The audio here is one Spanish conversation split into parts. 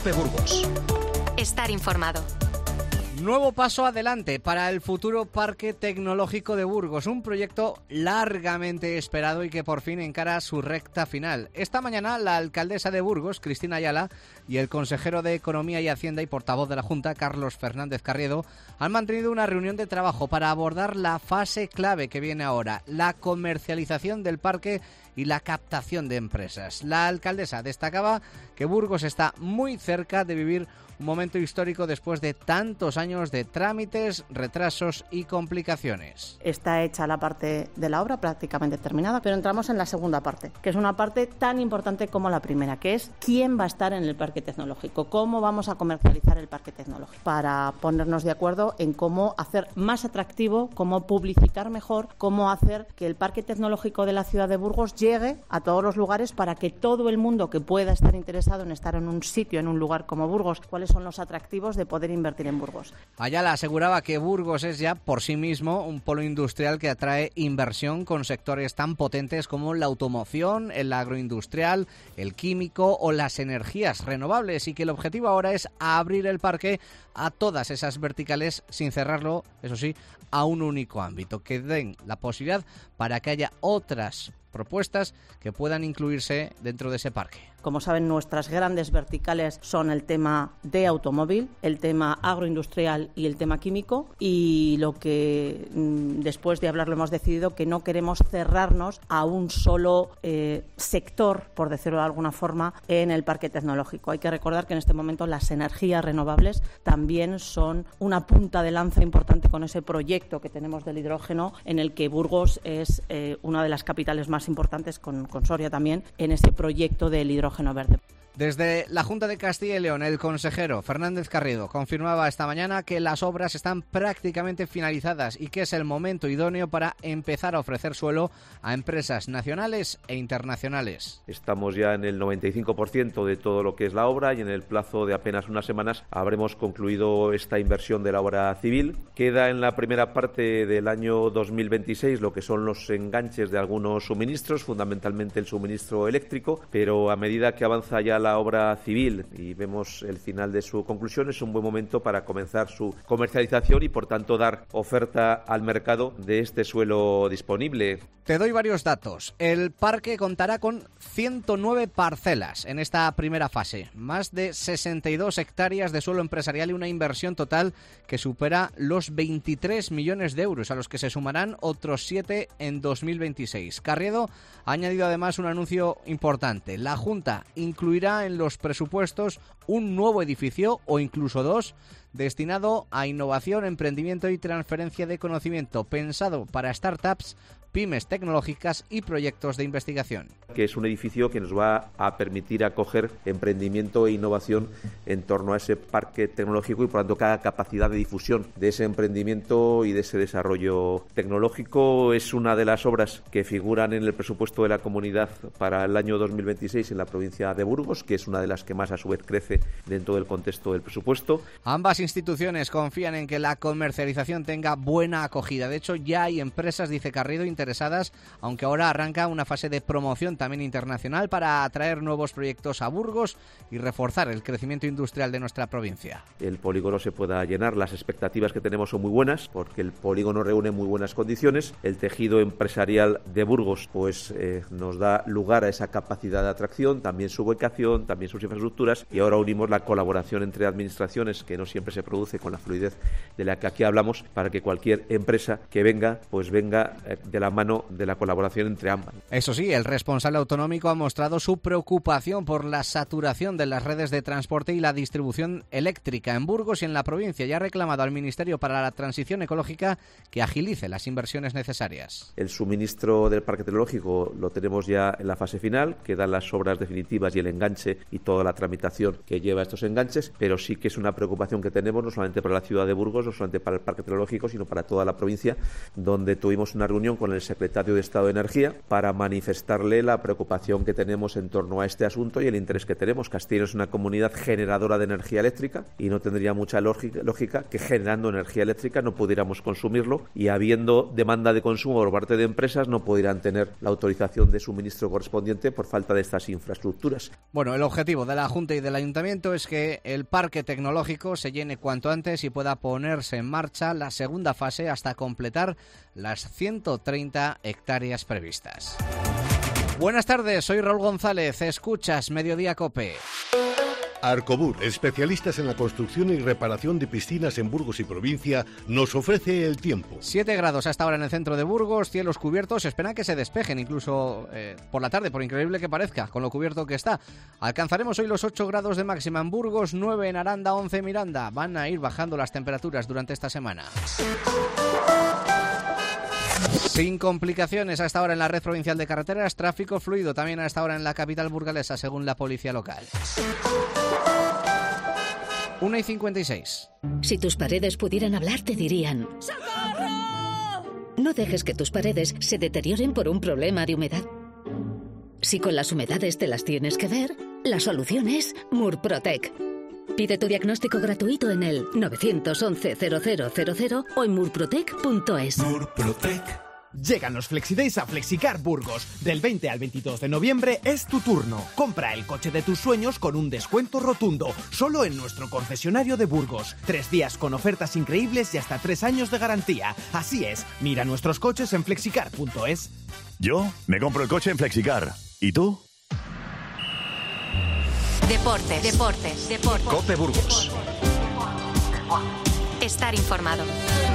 Cope Burgos. Estar informado. Nuevo paso adelante para el futuro Parque Tecnológico de Burgos, un proyecto largamente esperado y que por fin encara su recta final. Esta mañana la alcaldesa de Burgos, Cristina Ayala, y el consejero de Economía y Hacienda y portavoz de la Junta, Carlos Fernández Carriedo, han mantenido una reunión de trabajo para abordar la fase clave que viene ahora, la comercialización del parque y la captación de empresas. La alcaldesa destacaba que Burgos está muy cerca de vivir un momento histórico después de tantos años de trámites, retrasos y complicaciones. Está hecha la parte de la obra prácticamente terminada, pero entramos en la segunda parte, que es una parte tan importante como la primera, que es quién va a estar en el parque tecnológico, cómo vamos a comercializar el parque tecnológico, para ponernos de acuerdo en cómo hacer más atractivo, cómo publicitar mejor, cómo hacer que el parque tecnológico de la ciudad de Burgos llegue a todos los lugares para que todo el mundo que pueda estar interesado en estar en un sitio, en un lugar como Burgos, cuáles son los atractivos de poder invertir en Burgos. Ayala aseguraba que Burgos es ya por sí mismo un polo industrial que atrae inversión con sectores tan potentes como la automoción, el agroindustrial, el químico o las energías renovables, y que el objetivo ahora es abrir el parque a todas esas verticales sin cerrarlo, eso sí, a un único ámbito, que den la posibilidad para que haya otras propuestas que puedan incluirse dentro de ese parque. Como saben, nuestras grandes verticales son el tema de automóvil, el tema agroindustrial y el tema químico, y lo que después de hablarlo hemos decidido que no queremos cerrarnos a un solo sector, por decirlo de alguna forma, en el parque tecnológico. Hay que recordar que en este momento las energías renovables también son una punta de lanza importante con ese proyecto que tenemos del hidrógeno, en el que Burgos es una de las capitales más importantes, con Soria también, en ese proyecto del hidrógeno verde. Desde la Junta de Castilla y León, el consejero Fernández Carriedo confirmaba esta mañana que las obras están prácticamente finalizadas y que es el momento idóneo para empezar a ofrecer suelo a empresas nacionales e internacionales. Estamos ya en el 95% de todo lo que es la obra y en el plazo de apenas unas semanas habremos concluido esta inversión de la obra civil. Queda en la primera parte del año 2026 lo que son los enganches de algunos suministros, fundamentalmente el suministro eléctrico, pero a medida que avanza ya la obra civil y vemos el final de su conclusión, es un buen momento para comenzar su comercialización y, por tanto, dar oferta al mercado de este suelo disponible. Te doy varios datos. El parque contará con 109 parcelas en esta primera fase, más de 62 hectáreas de suelo empresarial y una inversión total que supera los 23 millones de euros, a los que se sumarán otros 7 en 2026. Carriedo ha añadido además un anuncio importante. La Junta incluirá en los presupuestos un nuevo edificio o incluso dos destinado a innovación, emprendimiento y transferencia de conocimiento, pensado para startups, pymes tecnológicas y proyectos de investigación. Que es un edificio que nos va a permitir acoger emprendimiento e innovación en torno a ese parque tecnológico y, por tanto, cada capacidad de difusión de ese emprendimiento y de ese desarrollo tecnológico. Es una de las obras que figuran en el presupuesto de la comunidad para el año 2026 en la provincia de Burgos, que es una de las que más a su vez crece dentro del contexto del presupuesto. Ambas instituciones confían en que la comercialización tenga buena acogida. De hecho, ya hay empresas, dice Carriedo, interesadas, aunque ahora arranca una fase de promoción también internacional para atraer nuevos proyectos a Burgos y reforzar el crecimiento industrial de nuestra provincia. El polígono se pueda llenar, las expectativas que tenemos son muy buenas porque el polígono reúne muy buenas condiciones, el tejido empresarial de Burgos pues nos da lugar a esa capacidad de atracción, también su ubicación, también sus infraestructuras, y ahora unimos la colaboración entre administraciones, que no siempre se produce con la fluidez de la que aquí hablamos, para que cualquier empresa que venga pues venga de la mano de la colaboración entre ambas. Eso sí, el responsable autonómico ha mostrado su preocupación por la saturación de las redes de transporte y la distribución eléctrica en Burgos y en la provincia, y ha reclamado al Ministerio para la Transición Ecológica que agilice las inversiones necesarias. El suministro del parque tecnológico lo tenemos ya en la fase final, quedan las obras definitivas y el enganche y toda la tramitación que lleva a estos enganches, pero sí que es una preocupación que tenemos no solamente para la ciudad de Burgos, no solamente para el parque tecnológico, sino para toda la provincia, donde tuvimos una reunión con el secretario de Estado de Energía para manifestarle la preocupación que tenemos en torno a este asunto y el interés que tenemos. Castilla es una comunidad generadora de energía eléctrica y no tendría mucha lógica que generando energía eléctrica no pudiéramos consumirlo, y habiendo demanda de consumo por parte de empresas no pudieran tener la autorización de suministro correspondiente por falta de estas infraestructuras. Bueno, el objetivo de la Junta y del Ayuntamiento es que el parque tecnológico se llene cuanto antes y pueda ponerse en marcha la segunda fase hasta completar las 130 hectáreas previstas. Buenas tardes, soy Raúl González, escuchas Mediodía COPE. Arcobur, especialistas en la construcción y reparación de piscinas en Burgos y provincia, nos ofrece el tiempo. 7 grados hasta ahora en el centro de Burgos, cielos cubiertos, esperan que se despejen incluso por la tarde, por increíble que parezca, con lo cubierto que está. Alcanzaremos hoy los 8 grados de máxima en Burgos, 9 en Aranda, 11 en Miranda. Van a ir bajando las temperaturas durante esta semana. Sin complicaciones hasta ahora en la red provincial de carreteras, tráfico fluido también hasta ahora en la capital burgalesa, según la policía local. 1:56. Si tus paredes pudieran hablar, te dirían: ¡socorro! No dejes que tus paredes se deterioren por un problema de humedad. Si con las humedades te las tienes que ver, la solución es Murprotec. Pide tu diagnóstico gratuito en el 911-0000 o en murprotec.es. Murprotec. Llegan los FlexiDays a Flexicar Burgos. Del 20 al 22 de noviembre es tu turno. Compra el coche de tus sueños con un descuento rotundo, solo en nuestro concesionario de Burgos. 3 días con ofertas increíbles y hasta 3 años de garantía. Así es, mira nuestros coches en flexicar.es. Yo me compro el coche en Flexicar. ¿Y tú? Deportes. COPE Burgos. Estar informado.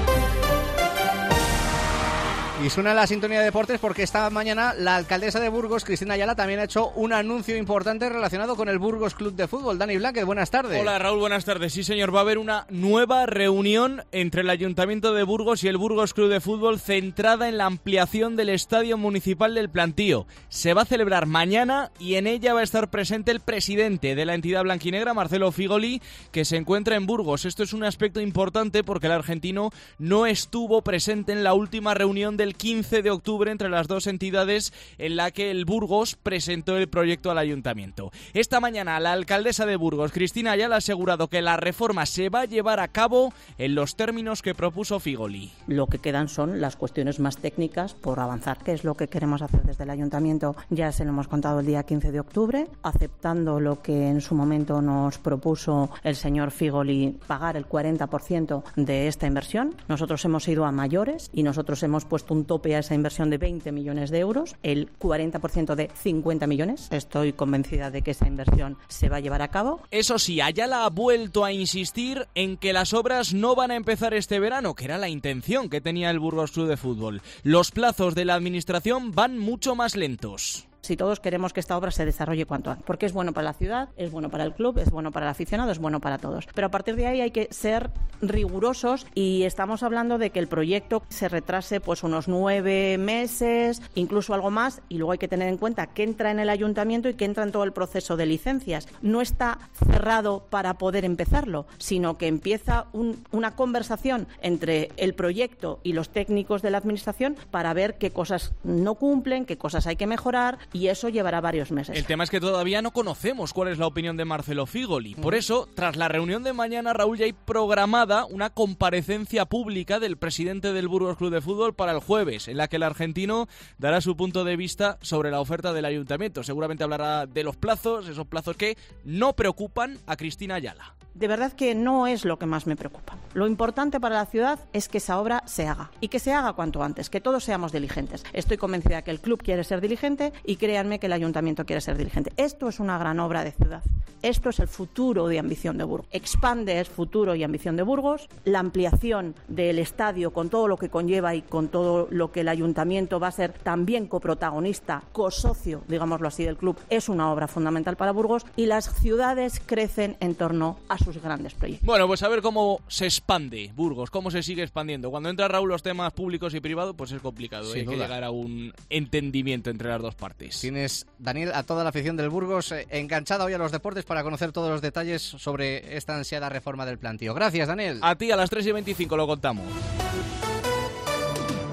Y suena la sintonía de deportes porque esta mañana la alcaldesa de Burgos, Cristina Ayala, también ha hecho un anuncio importante relacionado con el Burgos Club de Fútbol. Dani Blanquez, buenas tardes. Hola Raúl, buenas tardes. Sí señor, va a haber una nueva reunión entre el Ayuntamiento de Burgos y el Burgos Club de Fútbol centrada en la ampliación del Estadio Municipal del Plantío. Se va a celebrar mañana y en ella va a estar presente el presidente de la entidad blanquinegra, Marcelo Figoli, que se encuentra en Burgos. Esto es un aspecto importante porque el argentino no estuvo presente en la última reunión del 15 de octubre entre las dos entidades en la que el Burgos presentó el proyecto al ayuntamiento. Esta mañana la alcaldesa de Burgos, Cristina Ayala, ha asegurado que la reforma se va a llevar a cabo en los términos que propuso Figoli. Lo que quedan son las cuestiones más técnicas por avanzar, que es lo que queremos hacer desde el ayuntamiento. Ya se lo hemos contado el día 15 de octubre, aceptando lo que en su momento nos propuso el señor Figoli, pagar el 40% de esta inversión. Nosotros hemos ido a mayores y nosotros hemos puesto un tope a esa inversión de 20 millones de euros, el 40% de 50 millones. Estoy convencida de que esa inversión se va a llevar a cabo. Eso sí, Ayala ha vuelto a insistir en que las obras no van a empezar este verano, que era la intención que tenía el Burgos Club de Fútbol. Los plazos de la administración van mucho más lentos. Si todos queremos que esta obra se desarrolle cuanto antes, porque es bueno para la ciudad, es bueno para el club, es bueno para el aficionado, es bueno para todos. Pero a partir de ahí hay que ser rigurosos y estamos hablando de que el proyecto se retrase pues unos 9 meses, incluso algo más, y luego hay que tener en cuenta que entra en el ayuntamiento y que entra en todo el proceso de licencias. No está cerrado para poder empezarlo, sino que empieza una conversación entre el proyecto y los técnicos de la administración para ver qué cosas no cumplen, qué cosas hay que mejorar, y eso llevará varios meses. El tema es que todavía no conocemos cuál es la opinión de Marcelo Figoli. Por eso, tras la reunión de mañana, Raúl, ya hay programada una comparecencia pública del presidente del Burgos Club de Fútbol para el jueves, en la que el argentino dará su punto de vista sobre la oferta del ayuntamiento. Seguramente hablará de los plazos, esos plazos que no preocupan a Cristina Ayala. De verdad que no es lo que más me preocupa. Lo importante para la ciudad es que esa obra se haga y que se haga cuanto antes, que todos seamos diligentes. Estoy convencida que el club quiere ser diligente y créanme que el ayuntamiento quiere ser diligente. Esto es una gran obra de ciudad. Esto es el futuro de ambición de Burgos. Expande es futuro y ambición de Burgos. La ampliación del estadio con todo lo que conlleva y con todo lo que el ayuntamiento va a ser también coprotagonista, cosocio, digámoslo así, del club, es una obra fundamental para Burgos y las ciudades crecen en torno a sus grandes proyectos. Bueno, pues a ver cómo se expande Burgos, cómo se sigue expandiendo. Cuando entra Raúl los temas públicos y privados, pues es complicado. Hay que llegar a un entendimiento entre las dos partes. Tienes, Daniel, a toda la afición del Burgos enganchada hoy a los deportes para conocer todos los detalles sobre esta ansiada reforma del plantío. Gracias, Daniel. A ti a las 3:25 lo contamos.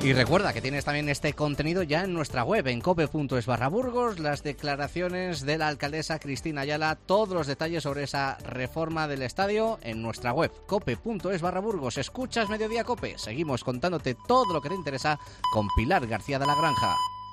Y recuerda que tienes también este contenido ya en nuestra web, en cope.es/Burgos, las declaraciones de la alcaldesa Cristina Ayala, todos los detalles sobre esa reforma del estadio en nuestra web, cope.es/Burgos. Escuchas Mediodía Cope, seguimos contándote todo lo que te interesa con Pilar García de la Granja.